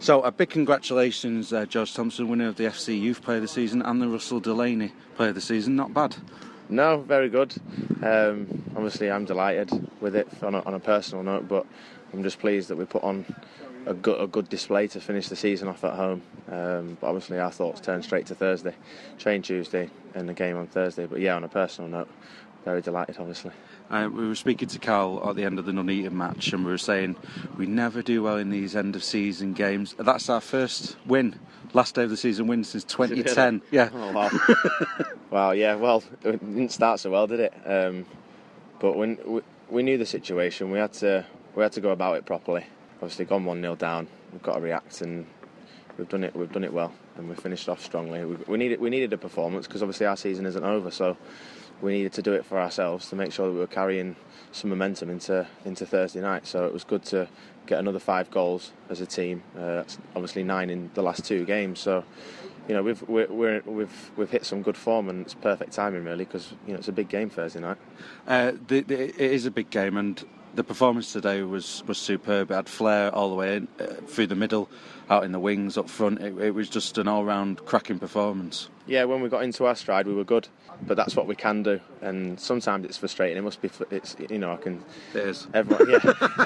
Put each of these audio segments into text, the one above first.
So a big congratulations, George Thompson, winner of the FC Youth Player of the Season and the Russell Delaney Player of the Season. Not bad. No, very good. Obviously, I'm delighted with it on a personal note, but I'm just pleased that we put on a good display to finish the season off at home. But obviously, our thoughts turn straight to Thursday, train Tuesday, and the game on Thursday. But yeah, on a personal note, very delighted, obviously. We were speaking to Carl at the end of the Nuneaton match, and we were saying we never do well in these end-of-season games. That's our first win, last day of the season win since 2010. Yeah. Oh, wow. Wow, yeah, well, it didn't start so well, did it? But when we knew the situation, we had to go about it properly. Obviously, gone 1-0 down, we've got to react, and we've done it well, and we finished off strongly. We needed a performance because obviously our season isn't over, so we needed to do it for ourselves to make sure that we were carrying some momentum into Thursday night. So it was good to get another 5 goals as a team. That's obviously 9 in the last 2 games. So you know we've hit some good form, and it's perfect timing really because it's a big game Thursday night. It is a big game, and the performance today was superb. It had flair all the way in, through the middle, out in the wings, up front. It was just an all-round cracking performance. Yeah, when we got into our stride, we were good, but that's what we can do. And sometimes it's frustrating. It must be. I can. It is. Everyone, yeah.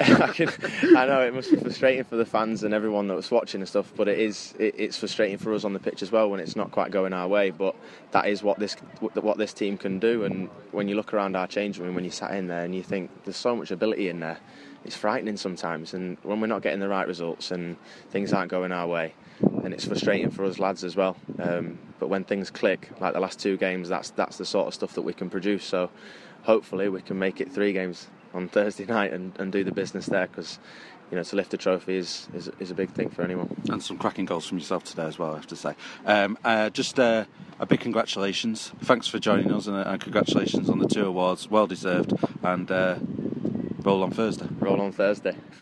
I know it must be frustrating for the fans and everyone that was watching and stuff. But it's frustrating for us on the pitch as well when it's not quite going our way. But that is what this team can do. And when you look around our change room, when you sat in there and you think there's so much ability in there, it's frightening sometimes. And when we're not getting the right results and things aren't going our way, and it's frustrating for us lads as well. But when things click, like the last 2 games, that's the sort of stuff that we can produce. So hopefully we can make it 3 games on Thursday night and do the business there, because to lift a trophy is a big thing for anyone. And some cracking goals from yourself today as well, I have to say. Just a big congratulations. Thanks for joining us, and congratulations on the 2 awards. Well deserved. And roll on Thursday. Roll on Thursday.